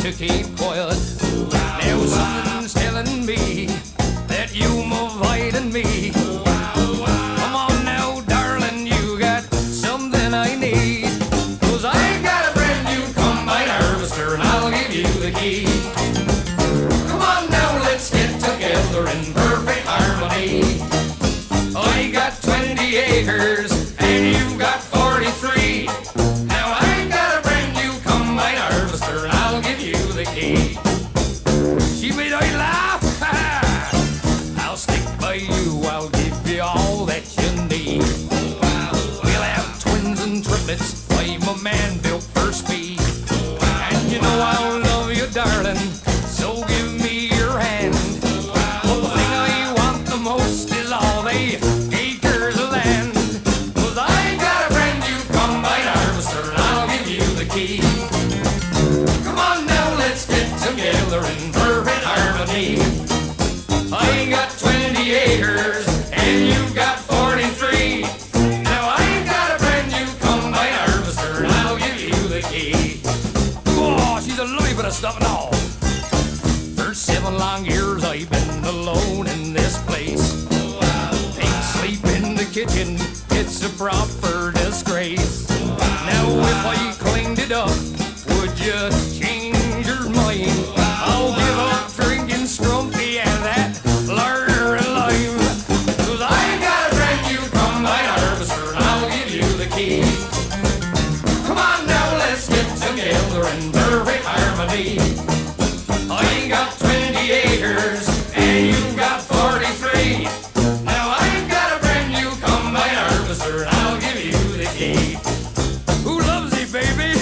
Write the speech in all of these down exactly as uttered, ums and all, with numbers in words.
to keep quiet. Now something's telling me that you're more fighting me. Come on now, darling, you got something I need. Cause I got a brand new combine harvester and I'll give you the key. Come on now, let's get together in perfect harmony. I got twenty acres and you've got forty-three. Now I got a brand new combine harvester and I'll give you the key. She made I laugh. I'll stick by you, I'll give you all that you need. We'll have twins and triplets, I'm a man built for speed. And you know I'll love you, darling, so give me your hand. But the thing I want the most is all the acres of land. Cause I got a brand new combine harvester and I'll give you the key. Come on now, let's get together in perfect harmony. I got twenty acres and you've got forty-three. Now I got a brand new combine harvester and I'll give you the key. Oh, she's a lovely bit of stuff and all. For seven long years I've been alone in this place. Pigs sleep in the kitchen, it's a proper disgrace. Now if I cleaned it up, would you change your mind? I'll give up drinking Strumpy and that larder and lime. Cause I got a brand new combine harvester and I'll give you the key. Come on now, let's get together in perfect harmony. I got twenty acres and you've got forty-three. Now I've got a brand new combine harvester and I'll give you the key. Who loves you, baby?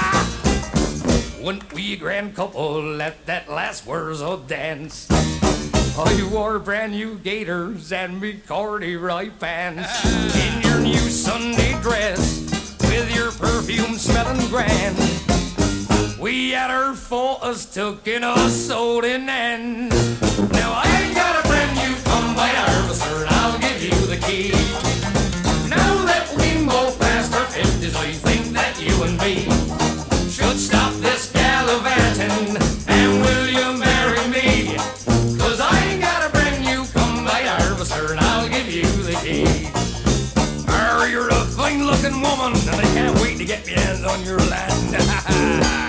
Went we a grand couple at that last Wurzel dance. I wore brand new gaiters and me corduroy pants. In your new Sunday dress with your perfume smelling grand. We had our photos took in a sold in end. Now I got a brand new combine harvester and I'll give you the key. Now that we both past our fifties, I think that you and me should stop this gallivanting and will you marry me? Cause I got a brand new combine harvester and I'll give you the key. Oh, you're a fine looking woman and I can't wait to get my hands on your land.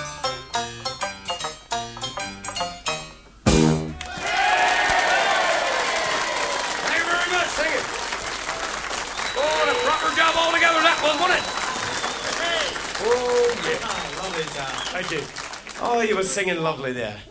Oh, a proper job altogether that one, wasn't it? Oh, yeah. Oh, lovely job. Thank you. Oh, you were singing lovely there.